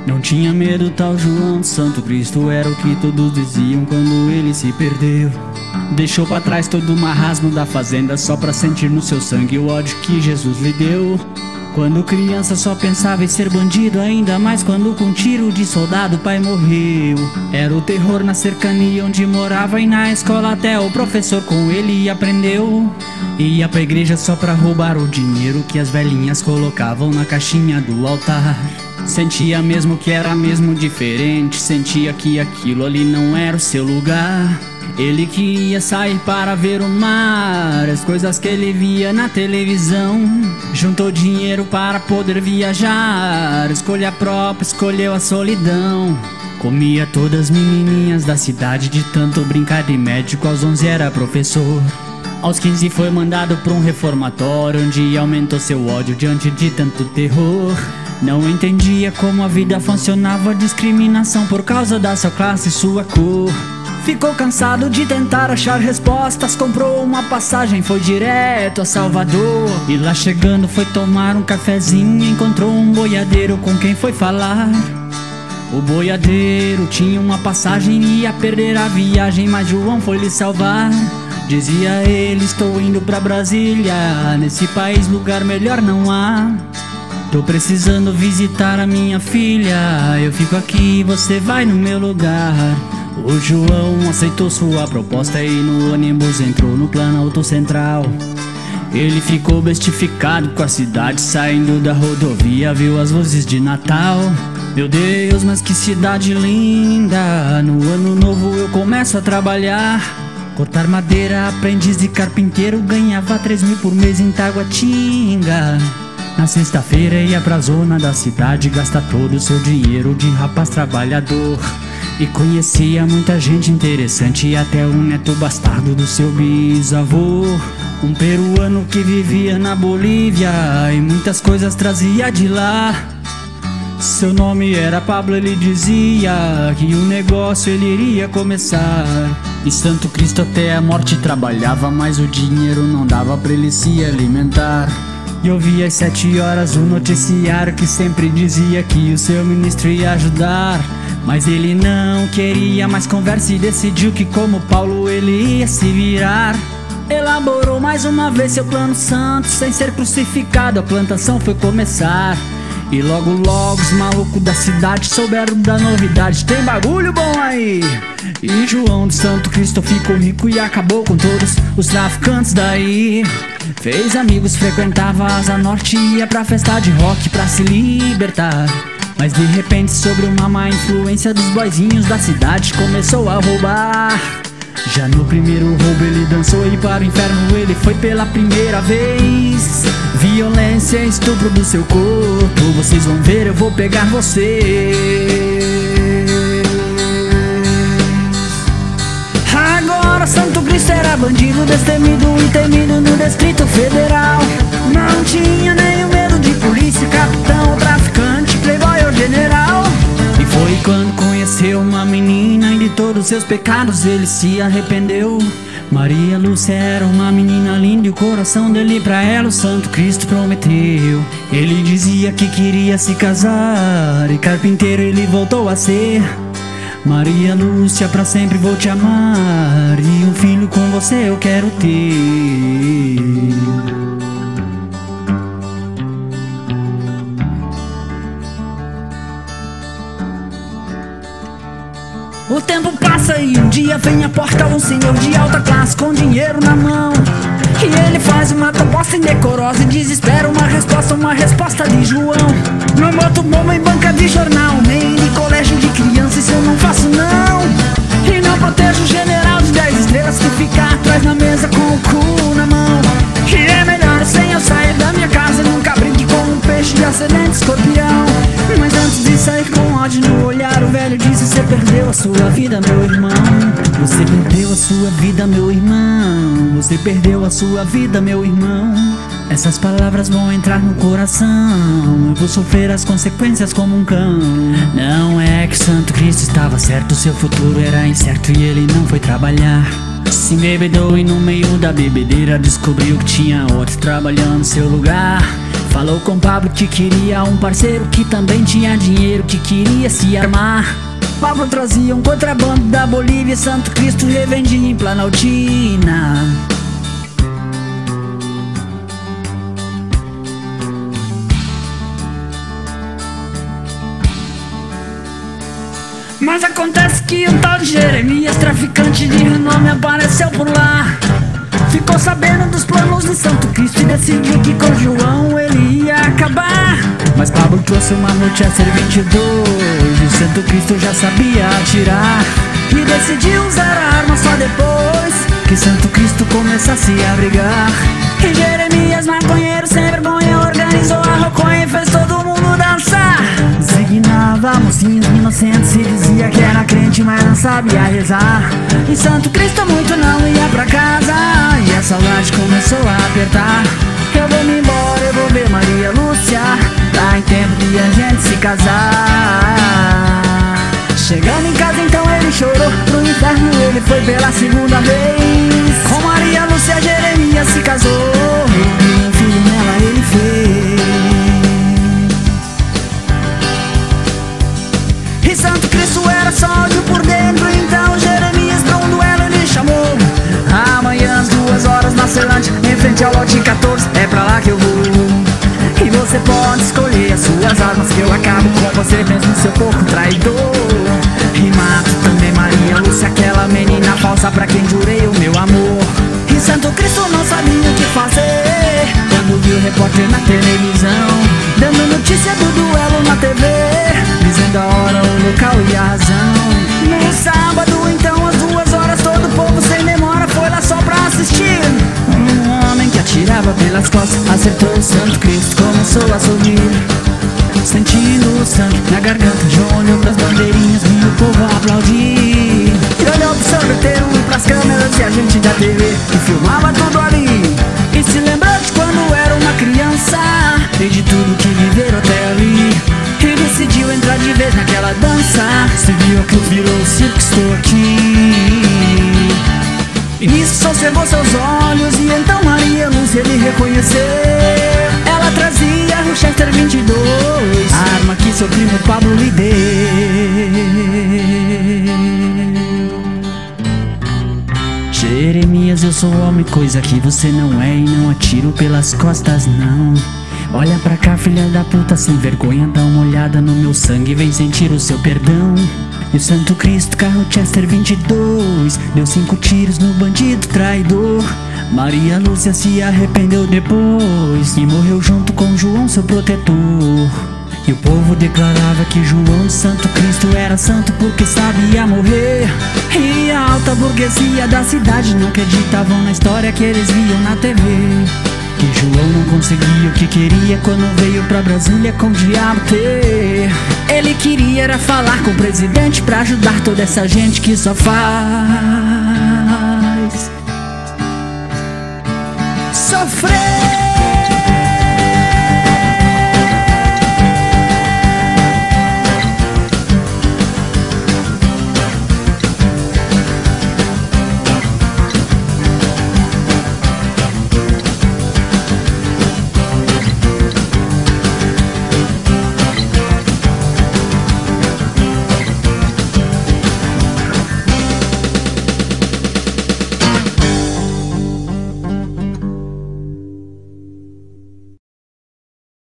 Não tinha medo tal João de Santo Cristo, era o que todos diziam quando ele se perdeu. Deixou pra trás todo o marasmo da fazenda só pra sentir no seu sangue o ódio que Jesus lhe deu. Quando criança só pensava em ser bandido, ainda mais quando com tiro de soldado o pai morreu. Era o terror na cercania onde morava e na escola até o professor com ele aprendeu. Ia pra igreja só pra roubar o dinheiro que as velhinhas colocavam na caixinha do altar. Sentia mesmo que era mesmo diferente, sentia que aquilo ali não era o seu lugar. Ele queria sair para ver o mar, as coisas que ele via na televisão. Juntou dinheiro para poder viajar, escolha própria, escolheu a solidão. Comia todas as menininhas da cidade, de tanto brincar de médico, aos 11 era professor. Aos 15 foi mandado pra um reformatório, onde aumentou seu ódio diante de tanto terror. Não entendia como a vida funcionava, discriminação por causa da sua classe e sua cor. Ficou cansado de tentar achar respostas, comprou uma passagem, foi direto a Salvador. E lá chegando foi tomar um cafezinho, encontrou um boiadeiro com quem foi falar. O boiadeiro tinha uma passagem e ia perder a viagem, mas João foi lhe salvar. Dizia ele: estou indo pra Brasília, nesse país lugar melhor não há. Tô precisando visitar a minha filha, eu fico aqui, você vai no meu lugar. O João aceitou sua proposta e no ônibus entrou no Planalto Central. Ele ficou bestificado com a cidade, saindo da rodovia viu as luzes de Natal. Meu Deus, mas que cidade linda, no ano novo eu começo a trabalhar. Cortar madeira, aprendiz de carpinteiro, ganhava 3 mil por mês em Taguatinga. Na sexta-feira ia pra zona da cidade, gasta todo o seu dinheiro de rapaz trabalhador. E conhecia muita gente interessante, e até o neto bastardo do seu bisavô. Um peruano que vivia na Bolívia e muitas coisas trazia de lá. Seu nome era Pablo, ele dizia que o negócio ele iria começar. E Santo Cristo até a morte trabalhava, mas o dinheiro não dava pra ele se alimentar. E ouvia às 7 horas o noticiário que sempre dizia que o seu ministro ia ajudar. Mas ele não queria mais conversa e decidiu que como Paulo ele ia se virar. Elaborou mais uma vez seu plano santo, sem ser crucificado a plantação foi começar. E logo logo os malucos da cidade souberam da novidade, tem bagulho bom aí. E João de Santo Cristo ficou rico e acabou com todos os traficantes daí. Fez amigos, frequentava a Asa Norte, ia pra festa de rock pra se libertar. Mas de repente, sobre uma má influência dos boizinhos da cidade, começou a roubar. Já no primeiro roubo ele dançou e para o inferno ele foi pela primeira vez. Violência, estupro do seu corpo, vocês vão ver, eu vou pegar vocês. Agora Santo Cristo era bandido, destemido e temido no Distrito Federal. Não tinha nenhum medo de polícia, capitão, traficante, playboy ou general. E foi quando conheceu uma menina e de todos seus pecados ele se arrependeu. Maria Lúcia era uma menina linda e o coração dele pra ela o Santo Cristo prometeu. Ele dizia que queria se casar e carpinteiro ele voltou a ser. Maria Lúcia, pra sempre vou te amar e um filho com você eu quero ter. O tempo passa e um dia vem à porta um senhor de alta classe com dinheiro na mão. E ele faz uma proposta indecorosa e desespera uma resposta de João. Não boto bomba em banca de jornal, nem de colégio de criança, isso eu não faço não. E não protejo o general de 10 estrelas que fica atrás na mesa com o cu na mão. E é melhor sem eu sair da minha casa, nunca brinque com um peixe de ascendente escorpião. Mas antes de sair com ódio no olhar, o velho disse: você perdeu a sua vida, meu irmão. Você perdeu a sua vida, meu irmão. Você perdeu a sua vida, meu irmão. Essas palavras vão entrar no coração, eu vou sofrer as consequências como um cão. Não é que Santo Cristo estava certo, seu futuro era incerto e ele não foi trabalhar. Se embebedou e no meio da bebedeira descobriu que tinha outro trabalhando no seu lugar. Falou com Pablo que queria um parceiro que também tinha dinheiro, que queria se armar. Pablo trazia um contrabando da Bolívia, Santo Cristo revendia em Planaltina. Mas acontece que um tal de Jeremias, traficante de renome, apareceu por lá. Ficou sabendo dos planos de Santo Cristo e decidiu que com João ele ia acabar. Mas Pablo trouxe uma Winchester 22 e o Santo Cristo já sabia atirar. E decidiu usar a arma só depois que Santo Cristo começasse a brigar. E Jeremias, maconheiro sem vergonha, organizou a roconha e fez todo mundo dançar. Designava mocinhos inocentes e dizia que era crente, mas não sabia rezar. E Santo Cristo muito não ia pra casa e a saudade começou a apertar. Eu vou me embora, eu vou ver Maria Lúcia, tá em tempo de a gente se casar. Chegando em casa então ele chorou, pro inferno ele foi pela segunda vez. Com Maria Lúcia Jeremias se casou e um filho nela ele fez. E Santo Cristo era só ódio por dentro, então Jeremias pra um duelo ele chamou. Amanhã às 2 horas na Ceilândia, em frente ao lote 14, é pra lá que eu vou. E você pode escolher as suas armas, que eu acabo com você mesmo seu porco traidor. E mato também Maria Lúcia, aquela menina falsa pra quem jurei o meu amor. E Santo Cristo não sabia o que fazer quando viu o repórter na televisão dando notícia do duelo na TV, dizendo a hora, o local e a razão. No sábado então às 2 horas todo o povo sem demora foi lá só pra assistir. Um homem que atirava pelas costas acertou o Santo Cristo, começou a sorrir, sentindo o sangue na garganta. João olhou pras bandeirinhas, viu o povo aplaudir. E olhou pro sorveteiro e pras câmeras e a gente da TV que filmava tudo ali. E se lembrou de quando era uma criança e de tudo que viveram até ali. E decidiu entrar de vez naquela dança. Se viu que virou o circo, estou aqui. E nisso sossegou seus olhos e então Maria Lúcia ele reconheceu. Ela trazia a Winchester 22, a arma que seu primo Pablo lhe deu. Jeremias, eu sou homem, coisa que você não é, e não atiro pelas costas não. Olha pra cá, filha da puta, sem vergonha, dá uma olhada no meu sangue, vem sentir o seu perdão. E o Santo Cristo, carro Chester 22, deu 5 tiros no bandido traidor. Maria Lúcia se arrependeu depois e morreu junto com João, seu protetor. E o povo declarava que João, Santo Cristo, era santo porque sabia morrer. E a alta burguesia da cidade não acreditavam na história que eles viam na TV. Que João não conseguia o que queria quando veio pra Brasília com o diabo ter. Ele queria era falar com o presidente pra ajudar toda essa gente que só faz sofrer.